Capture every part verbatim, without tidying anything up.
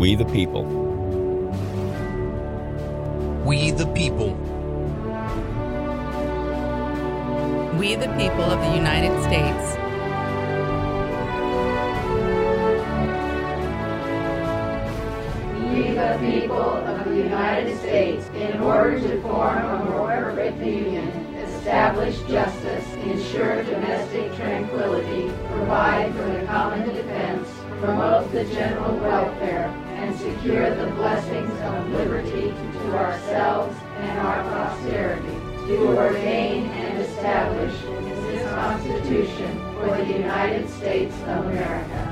We the people. We the people. We the people of the United States. We the people of the United States, in order to form a more perfect union, establish justice, ensure domestic tranquility, provide for the common defense, promote the general welfare, and secure the blessings of liberty to ourselves and our posterity, to ordain and establish this Constitution for the United States of America.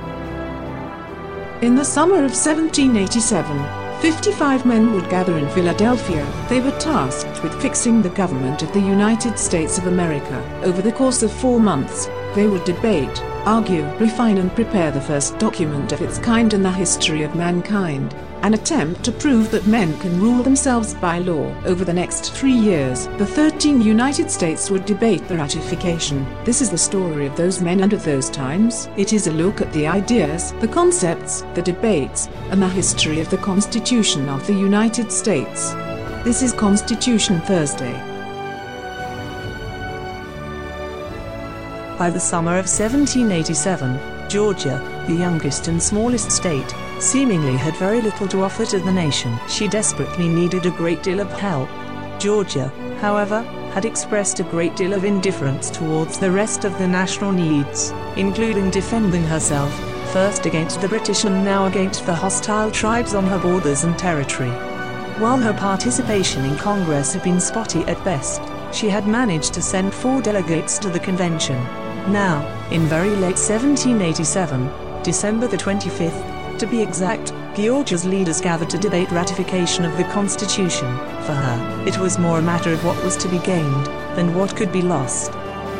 In the summer of seventeen eighty-seven, fifty-five men would gather in Philadelphia. They were tasked with fixing the government of the United States of America. Over the course of four months, they would debate, argue, refine and prepare the first document of its kind in the history of mankind, an attempt to prove that men can rule themselves by law. Over the next three years, the thirteen United States would debate the ratification. This is the story of those men and of those times. It is a look at the ideas, the concepts, the debates, and the history of the Constitution of the United States. This is Constitution Thursday. By the summer of seventeen eighty-seven, Georgia, the youngest and smallest state, seemingly had very little to offer to the nation. She desperately needed a great deal of help. Georgia, however, had expressed a great deal of indifference towards the rest of the national needs, including defending herself, first against the British and now against the hostile tribes on her borders and territory. While her participation in Congress had been spotty at best, she had managed to send four delegates to the convention. Now, in very late seventeen eighty-seven, December the twenty-fifth, to be exact, Georgia's leaders gathered to debate ratification of the Constitution. For her, it was more a matter of what was to be gained than what could be lost.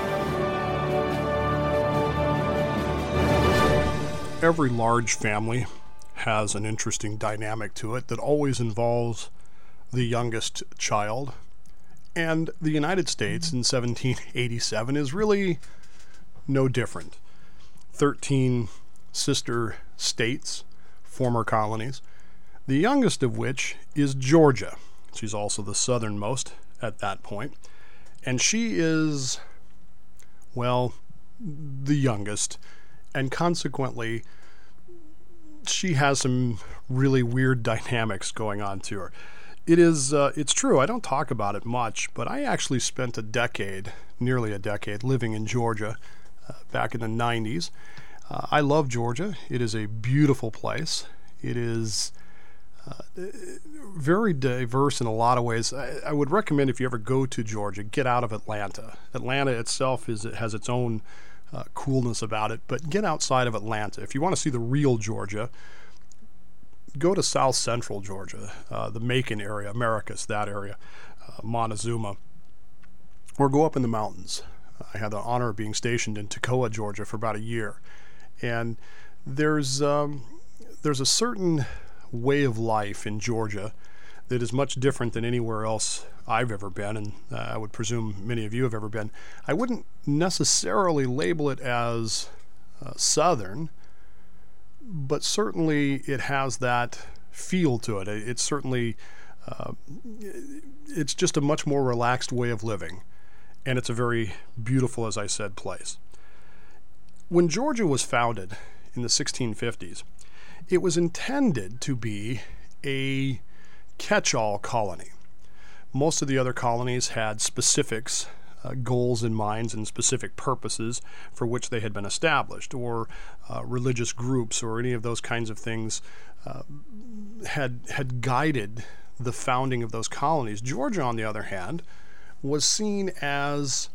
Every large family has an interesting dynamic to it that always involves the youngest child. And the United States in seventeen eighty-seven is really no different. Thirteen sister states, former colonies, the youngest of which is Georgia. She's also the southernmost at that point. And she is, well, the youngest. And consequently, she has some really weird dynamics going on to her. It is, uh, it's true, I don't talk about it much, but I actually spent a decade, nearly a decade, living in Georgia uh, back in the nineties. Uh, I love Georgia. It is a beautiful place. It is uh, very diverse in a lot of ways. I, I would recommend, if you ever go to Georgia, get out of Atlanta. Atlanta itself is it has its own uh, coolness about it, but get outside of Atlanta. If you want to see the real Georgia, go to South Central Georgia, uh, the Macon area, Americus, that area, uh, Montezuma, or go up in the mountains. I had the honor of being stationed in Toccoa, Georgia for about a year. And there's um, there's a certain way of life in Georgia that is much different than anywhere else I've ever been, and uh, I would presume many of you have ever been. I wouldn't necessarily label it as uh, Southern, but certainly it has that feel to it. It's certainly, uh, it's just a much more relaxed way of living, and it's a very beautiful, as I said, place. When Georgia was founded in the sixteen fifties, it was intended to be a catch-all colony. Most of the other colonies had specifics, uh, goals in mind and specific purposes for which they had been established, or uh, religious groups or any of those kinds of things uh, had had guided the founding of those colonies. Georgia, on the other hand, was seen as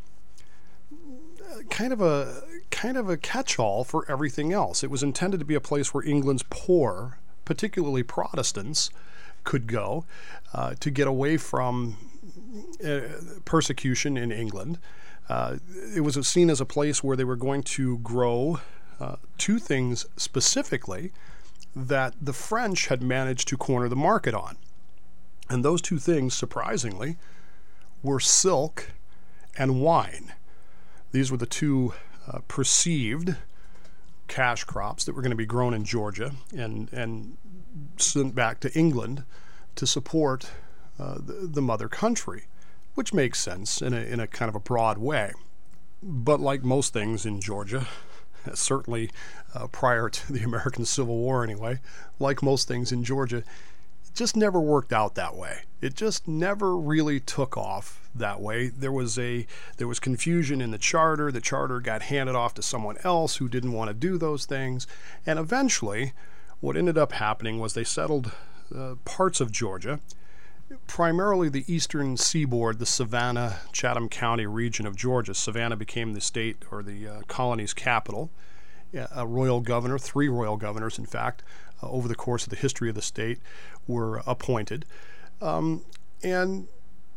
kind of a kind of a catch-all for everything else. It was intended to be a place where England's poor, particularly Protestants, could go uh, to get away from uh, persecution in England. Uh, it was seen as a place where they were going to grow uh, two things specifically that the French had managed to corner the market on. And those two things, surprisingly, were silk and wine. These were the two uh, perceived cash crops that were going to be grown in Georgia, and and sent back to England to support uh, the, the mother country, which makes sense in a, in a kind of a broad way. But like most things in Georgia, certainly uh, prior to the American Civil War anyway, like most things in Georgia, it just never worked out that way. It just never really took off that way. There was a there was confusion in the charter. The charter got handed off to someone else who didn't want to do those things. And eventually, what ended up happening was they settled uh, parts of Georgia, primarily the eastern seaboard, the Savannah, Chatham County region of Georgia. Savannah became the state or the uh, colony's capital. A royal governor, three royal governors, in fact, uh, over the course of the history of the state, were appointed. Um, and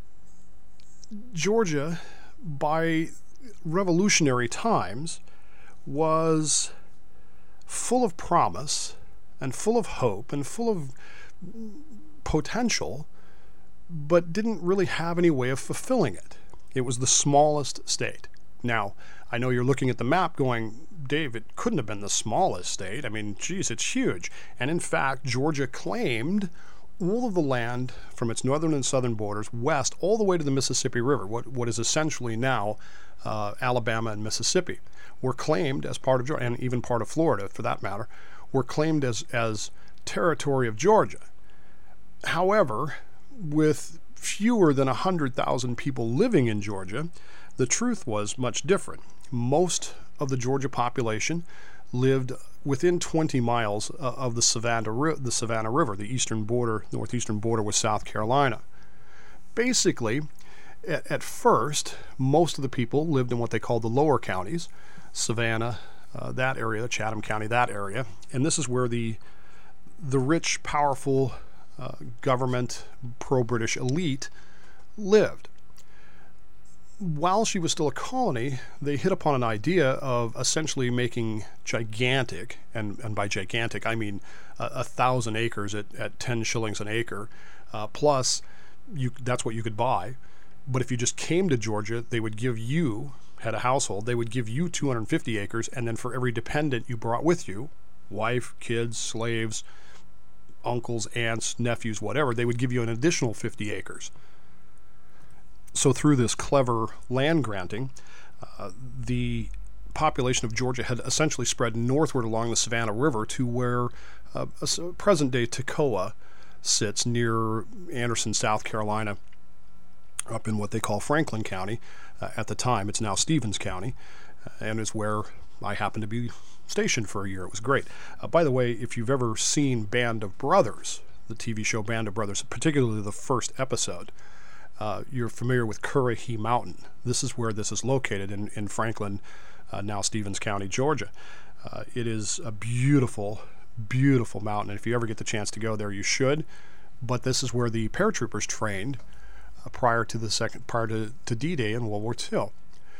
Georgia, by revolutionary times, was full of promise and full of hope and full of potential, but didn't really have any way of fulfilling it. It was the smallest state. Now, I know you're looking at the map going, Dave, it couldn't have been the smallest state. I mean, geez, it's huge. And in fact, Georgia claimed all of the land from its northern and southern borders west all the way to the Mississippi River, what, what is essentially now uh, Alabama and Mississippi, were claimed as part of Georgia, and even part of Florida for that matter, were claimed as, as territory of Georgia. However, with fewer than one hundred thousand people living in Georgia, the truth was much different. Most of the Georgia population lived within twenty miles uh, of the Savannah, the Savannah River, the eastern border, northeastern border with South Carolina. Basically, at, at first, most of the people lived in what they called the lower counties, Savannah, uh, that area, Chatham County, that area, and this is where the the rich, powerful uh, government, pro-British elite lived. While she was still a colony, they hit upon an idea of essentially making gigantic, and, and by gigantic I mean a, a thousand acres at, at ten shillings an acre, uh, plus you, that's what you could buy. But if you just came to Georgia, they would give you, had a household, they would give you two hundred fifty acres, and then for every dependent you brought with you, wife, kids, slaves, uncles, aunts, nephews, whatever, they would give you an additional fifty acres. So through this clever land granting, uh, the population of Georgia had essentially spread northward along the Savannah River to where uh, present-day Toccoa sits near Anderson, South Carolina, up in what they call Franklin County. Uh, at the time, it's now Stevens County, uh, and is where I happened to be stationed for a year. It was great. Uh, by the way, if you've ever seen Band of Brothers, the T V show Band of Brothers, particularly the first episode, Uh, you're familiar with Currahee Mountain. This is where this is located in, in Franklin, uh, now Stevens County, Georgia. Uh, it is a beautiful, beautiful mountain. And if you ever get the chance to go there, you should. But this is where the paratroopers trained uh, prior to the second, prior to, to D-Day in World War Two.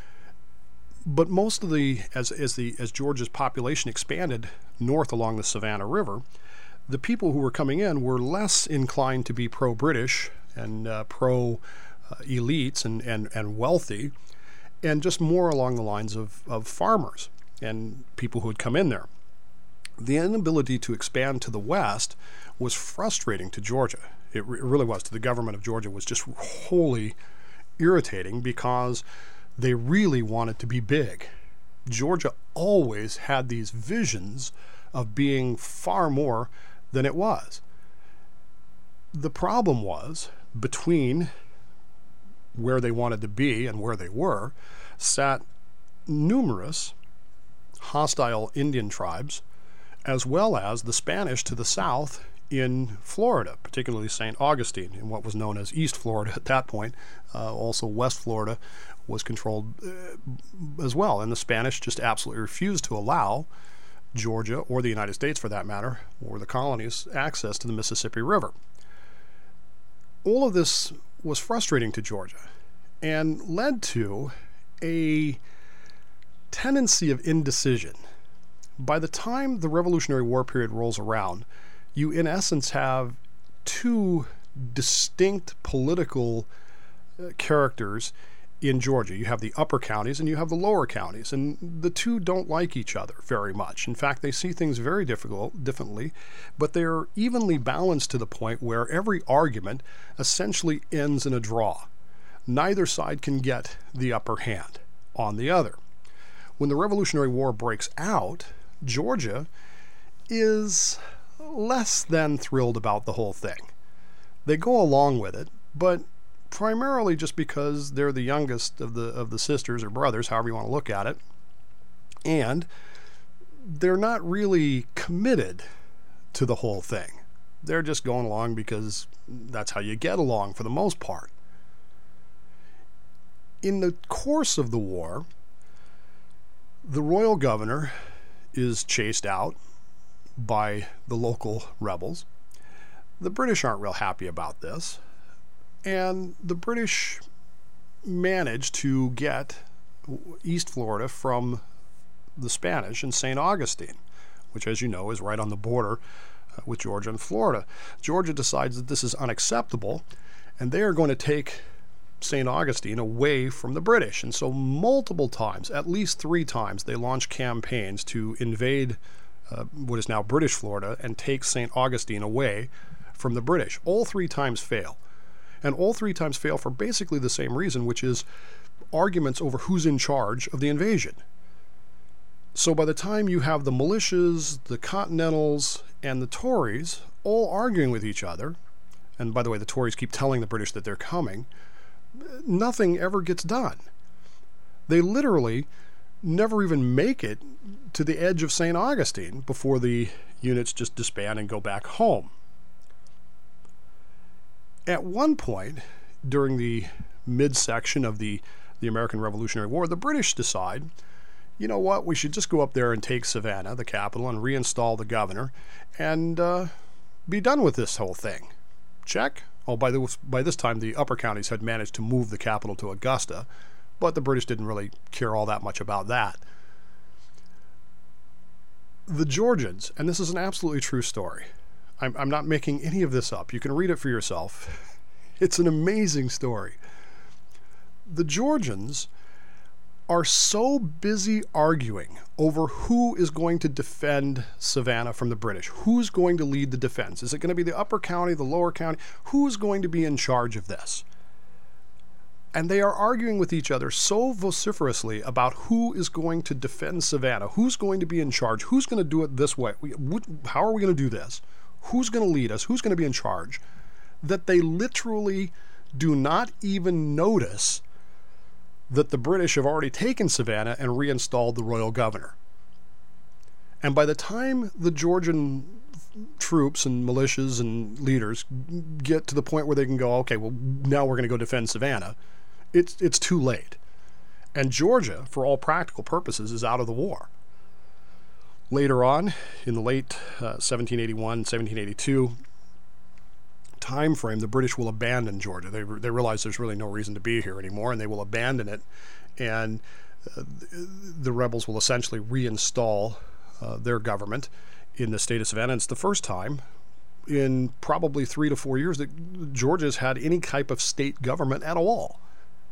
But most of the, as as the as Georgia's population expanded north along the Savannah River, the people who were coming in were less inclined to be pro-British and uh, pro-elites uh, and, and, and wealthy, and just more along the lines of, of farmers and people who had come in there. The inability to expand to the west was frustrating to Georgia. It, re- it really was. To the government of Georgia was just wholly irritating because they really wanted to be big. Georgia always had these visions of being far more than it was. The problem was, between where they wanted to be and where they were, sat numerous hostile Indian tribes, as well as the Spanish to the south in Florida, particularly Saint Augustine, in what was known as East Florida at that point. Uh, also, West Florida was controlled uh, as well, and the Spanish just absolutely refused to allow Georgia, or the United States for that matter, or the colonies, access to the Mississippi River. All of this was frustrating to Georgia and led to a tendency of indecision. By the time the Revolutionary War period rolls around, you in essence have two distinct political uh, characters in Georgia. You have the upper counties and you have the lower counties, and the two don't like each other very much. In fact, they see things very difficult, differently, but they're evenly balanced to the point where every argument essentially ends in a draw. Neither side can get the upper hand on the other. When the Revolutionary War breaks out, Georgia is less than thrilled about the whole thing. They go along with it, but primarily just because they're the youngest of the of the sisters or brothers, however you want to look at it, and they're not really committed to the whole thing. They're just going along because that's how you get along for the most part. In the course of the war, the royal governor is chased out by the local rebels. The British aren't real happy about this. And the British managed to get East Florida from the Spanish in Saint Augustine, which, as you know, is right on the border uh, with Georgia and Florida. Georgia decides that this is unacceptable, and they are going to take Saint Augustine away from the British. And so multiple times, at least three times, they launch campaigns to invade uh, what is now British Florida and take Saint Augustine away from the British. All three times fail. And all three times fail for basically the same reason, which is arguments over who's in charge of the invasion. So by the time you have the militias, the Continentals, and the Tories all arguing with each other, and by the way, the Tories keep telling the British that they're coming, nothing ever gets done. They literally never even make it to the edge of Saint Augustine before the units just disband and go back home. At one point, during the midsection of the, the American Revolutionary War, the British decide, you know what, we should just go up there and take Savannah, the capital, and reinstall the governor, and uh, be done with this whole thing. Check. Oh, by, the, by this time, the upper counties had managed to move the capital to Augusta, but the British didn't really care all that much about that. The Georgians, and this is an absolutely true story, I'm, I'm not making any of this up. You can read it for yourself. It's an amazing story. The Georgians are so busy arguing over who is going to defend Savannah from the British. Who's going to lead the defense? Is it going to be the upper county, the lower county? Who's going to be in charge of this? And they are arguing with each other so vociferously about who is going to defend Savannah, who's going to be in charge, who's going to do it this way, how are we going to do this? Who's going to lead us? Who's going to be in charge? That they literally do not even notice that the British have already taken Savannah and reinstalled the royal governor. And by the time the Georgian troops and militias and leaders get to the point where they can go, okay, well, now we're going to go defend Savannah, it's, it's too late. And Georgia, for all practical purposes, is out of the war. Later on, in the late uh, seventeen eighty-one, seventeen eighty-two time frame, the British will abandon Georgia. They, they realize there's really no reason to be here anymore, and they will abandon it, and uh, the rebels will essentially reinstall uh, their government in the state of Savannah. It's the first time in probably three to four years that Georgia's had any type of state government at all.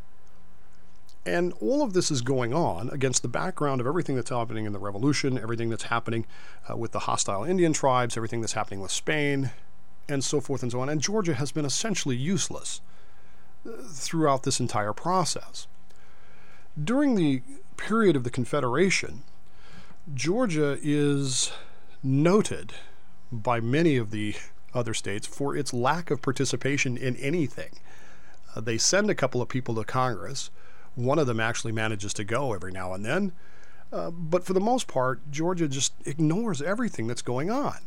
And all of this is going on against the background of everything that's happening in the revolution, everything that's happening uh, with the hostile Indian tribes, everything that's happening with Spain, and so forth and so on. And Georgia has been essentially useless uh, throughout this entire process. During the period of the Confederation, Georgia is noted by many of the other states for its lack of participation in anything. Uh, they send a couple of people to Congress. One of them actually manages to go every now and then. Uh, but for the most part, Georgia just ignores everything that's going on.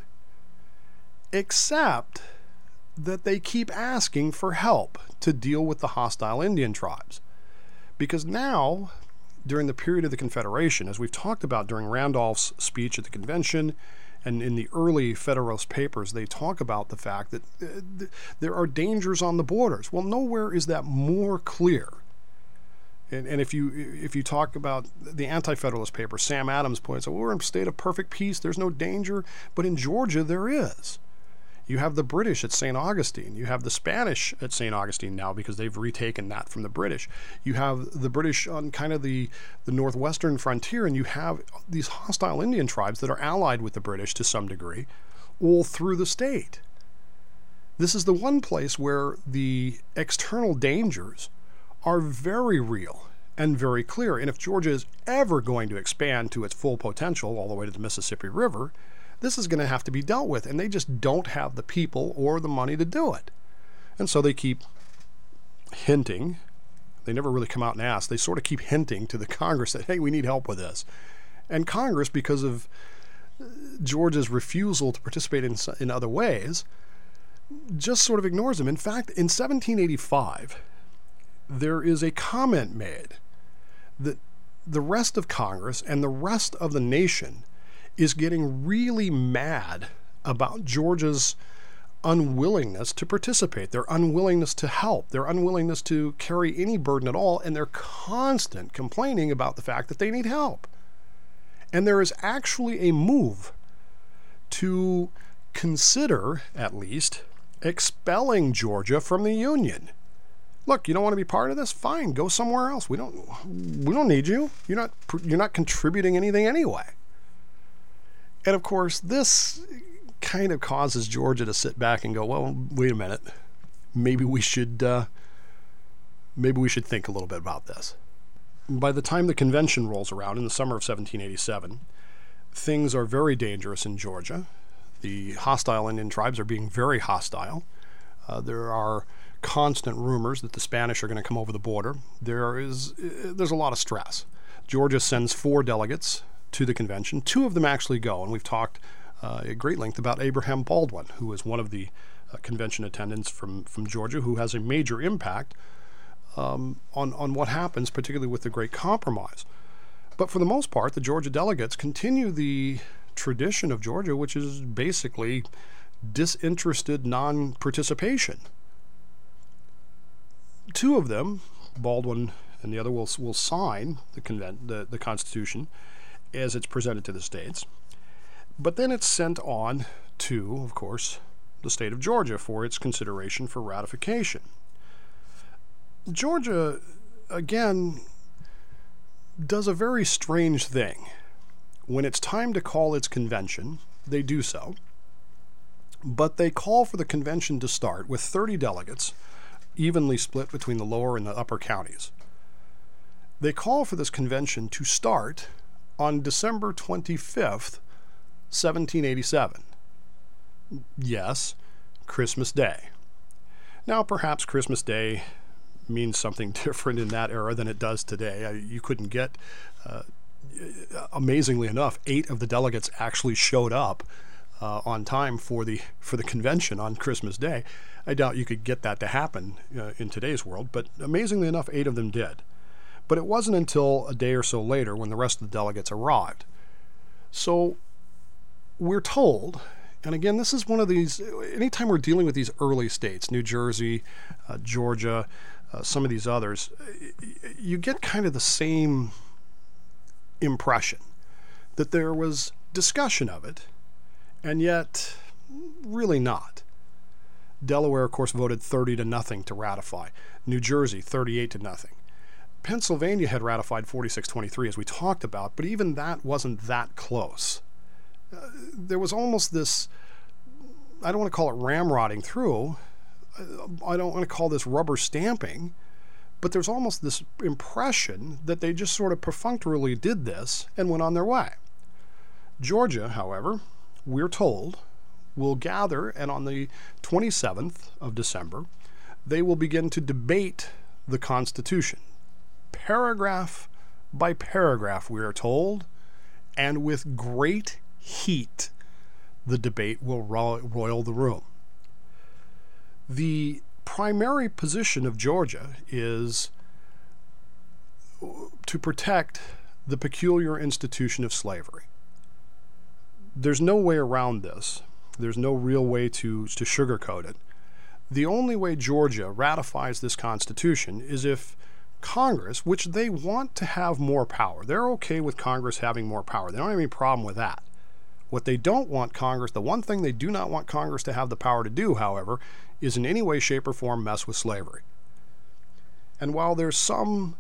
Except that they keep asking for help to deal with the hostile Indian tribes. Because now, during the period of the Confederation, as we've talked about during Randolph's speech at the convention, and in the early Federalist Papers, they talk about the fact that uh, th- there are dangers on the borders. Well, nowhere is that more clear. And, and if you if you talk about the Anti-Federalist Papers, Sam Adams points out, well, we're in a state of perfect peace, there's no danger, but in Georgia there is. You have the British at Saint Augustine. You have the Spanish at Saint Augustine now because they've retaken that from the British. You have the British on kind of the, the northwestern frontier, and you have these hostile Indian tribes that are allied with the British to some degree all through the state. This is the one place where the external dangers are very real and very clear. And if Georgia is ever going to expand to its full potential all the way to the Mississippi River, this is going to have to be dealt with, and they just don't have the people or the money to do it. And so they keep hinting. They never really come out and ask. They sort of keep hinting to the Congress that, hey, we need help with this. And Congress, because of Georgia's refusal to participate in, in other ways, just sort of ignores them. In fact, in seventeen eighty-five, there is a comment made that the rest of Congress and the rest of the nation is getting really mad about Georgia's unwillingness to participate, their unwillingness to help, their unwillingness to carry any burden at all, and their constant complaining about the fact that they need help. And there is actually a move to consider, at least, expelling Georgia from the Union. Look, you don't want to be part of this? Fine, go somewhere else. We don't we don't need you. You're not you're not contributing anything anyway. And of course, this kind of causes Georgia to sit back and go, well, wait a minute. Maybe we should uh, maybe we should think a little bit about this. By the time the convention rolls around in the summer of seventeen eighty-seven, things are very dangerous in Georgia. The hostile Indian tribes are being very hostile. Uh, there are constant rumors that the Spanish are going to come over the border. There is there's a lot of stress. Georgia sends four delegates to the convention. Two of them actually go, and we've talked uh, at great length about Abraham Baldwin, who is one of the uh, convention attendants from, from Georgia, who has a major impact um, on, on what happens, particularly with the Great Compromise. But for the most part, the Georgia delegates continue the tradition of Georgia, which is basically disinterested non-participation. Two of them, Baldwin and the other, will will sign the convent the, the Constitution as it's presented to the states. But then it's sent on to, of course, the state of Georgia for its consideration for ratification. Georgia, again, does a very strange thing. When it's time to call its convention, they do so. But they call for the convention to start with thirty delegates, evenly split between the lower and the upper counties. They call for this convention to start on December twenty-fifth, seventeen eighty-seven. Yes, Christmas Day. Now, perhaps Christmas Day means something different in that era than it does today. You couldn't get, uh, amazingly enough, eight of the delegates actually showed up uh, on time for the for the convention on Christmas Day. I doubt you could get that to happen uh, in today's world, but amazingly enough, eight of them did. But it wasn't until a day or so later when the rest of the delegates arrived. So we're told, and again, this is one of these, anytime we're dealing with these early states, New Jersey, uh, Georgia, uh, some of these others, you get kind of the same impression that there was discussion of it, and yet really not. Delaware, of course, voted thirty to nothing to ratify. New Jersey, thirty-eight to nothing. Pennsylvania had ratified forty-six twenty-three, as we talked about, but even that wasn't that close. Uh, there was almost this, I don't want to call it ramrodding through, I don't want to call this rubber stamping, but there's almost this impression that they just sort of perfunctorily did this and went on their way. Georgia, however, we're told, will gather, and on the twenty-seventh of December, they will begin to debate the Constitution. Paragraph by paragraph, we are told, and with great heat, the debate will ro- roil the room. The primary position of Georgia is to protect the peculiar institution of slavery. There's no way around this. There's no real way to, to sugarcoat it. The only way Georgia ratifies this Constitution is if Congress, which they want to have more power, they're okay with Congress having more power. They don't have any problem with that. What they don't want Congress, the one thing they do not want Congress to have the power to do, however, is in any way, shape, or form mess with slavery. And while there's some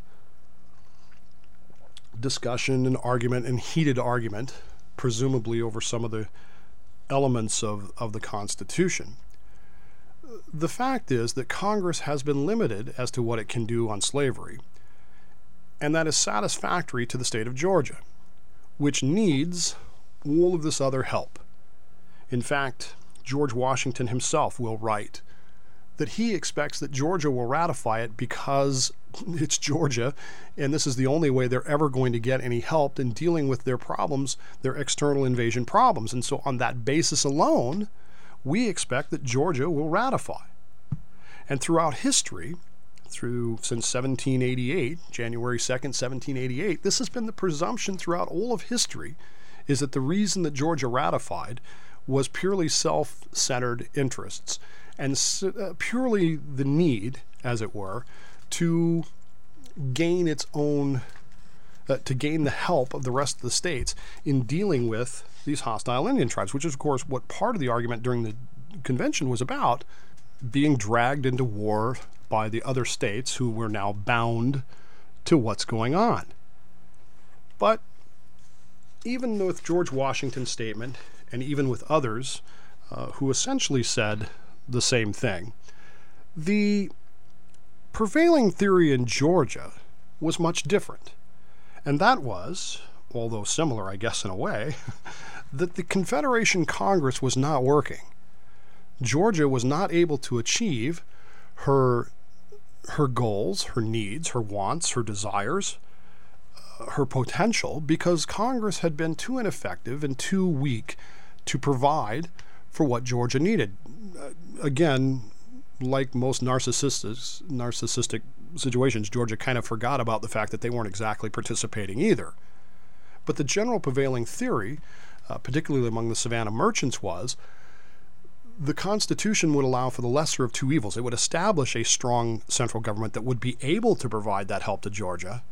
discussion and argument and heated argument, presumably over some of the elements of, of the Constitution, the fact is that Congress has been limited as to what it can do on slavery, and that is satisfactory to the state of Georgia, which needs all of this other help. In fact, George Washington himself will write that he expects that Georgia will ratify it because it's Georgia, and this is the only way they're ever going to get any help in dealing with their problems, their external invasion problems. And so on that basis alone, we expect that Georgia will ratify. And throughout history, through since seventeen eighty-eight, January second, seventeen eighty-eight, this has been the presumption throughout all of history, is that the reason that Georgia ratified was purely self-centered interests and uh, purely the need, as it were, to gain its own, uh, to gain the help of the rest of the states in dealing with these hostile Indian tribes, which is, of course, what part of the argument during the convention was about, being dragged into war by the other states who were now bound to what's going on. But even with George Washington's statement, and even with others uh, who essentially said the same thing, the prevailing theory in Georgia was much different. And that was, although similar, I guess, in a way, that the Confederation Congress was not working. Georgia was not able to achieve her, her goals, her needs, her wants, her desires, uh, her potential, because Congress had been too ineffective and too weak to provide for what Georgia needed. Uh, again, like most narcissistic, narcissistic situations, Georgia kind of forgot about the fact that they weren't exactly participating either. But the general prevailing theory, uh, particularly among the Savannah merchants, was the Constitution would allow for the lesser of two evils. It would establish a strong central government that would be able to provide that help to Georgia,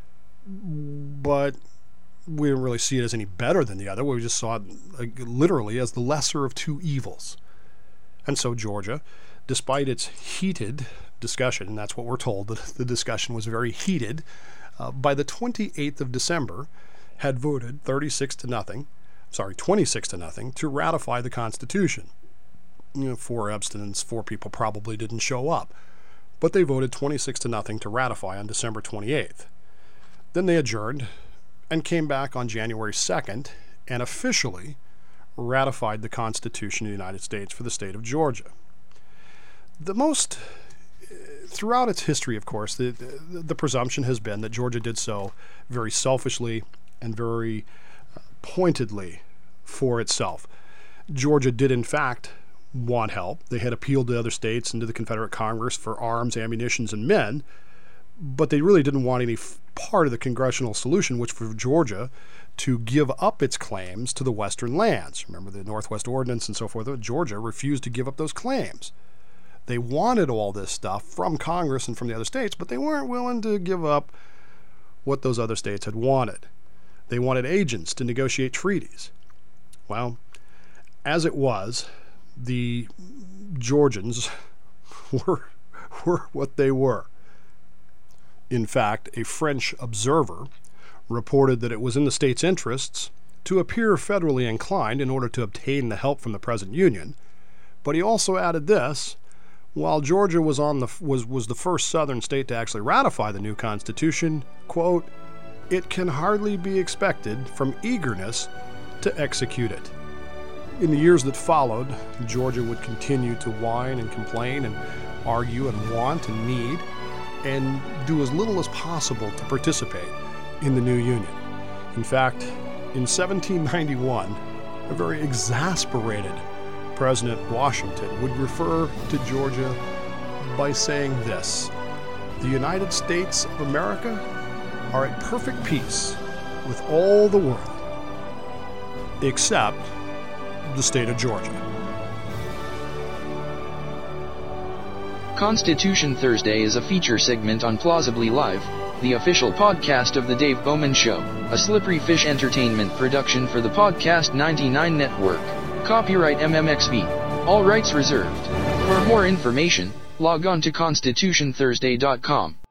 but we didn't really see it as any better than the other. We just saw it uh, literally as the lesser of two evils. And so Georgia, despite its heated discussion, and that's what we're told, that the discussion was very heated, uh, by the twenty-eighth of December had voted thirty-six to nothing, sorry, twenty-six to nothing to ratify the Constitution. You know, four abstinence, four people probably didn't show up, but they voted twenty-six to nothing to ratify on December twenty-eighth. Then they adjourned and came back on January second and officially ratified the Constitution of the United States for the state of Georgia. The most, throughout its history, of course, the, the, the presumption has been that Georgia did so very selfishly and very pointedly for itself. Georgia did, in fact, want help. They had appealed to other states and to the Confederate Congress for arms, ammunitions, and men, but they really didn't want any f- part of the congressional solution, which for Georgia to give up its claims to the western lands. Remember the Northwest Ordinance and so forth. Georgia refused to give up those claims. They wanted all this stuff from Congress and from the other states, but they weren't willing to give up what those other states had wanted. They wanted agents to negotiate treaties. Well, as it was, the Georgians were, were what they were. In fact, a French observer reported that it was in the state's interests to appear federally inclined in order to obtain the help from the present Union. But he also added this: while Georgia was on the was was the first southern state to actually ratify the new Constitution, quote, it can hardly be expected from eagerness to execute it. In the years that followed, Georgia would continue to whine and complain and argue and want and need, and do as little as possible to participate in the new Union. In fact, in seventeen ninety-one, a very exasperated President Washington would refer to Georgia by saying this: the United States of America are at perfect peace with all the world, except the state of Georgia. Constitution Thursday is a feature segment on Plausibly Live, the official podcast of The Dave Bowman Show, a Slippery Fish Entertainment production for the Podcast ninety-nine Network. Copyright M M X V. All rights reserved. For more information, log on to constitution thursday dot com.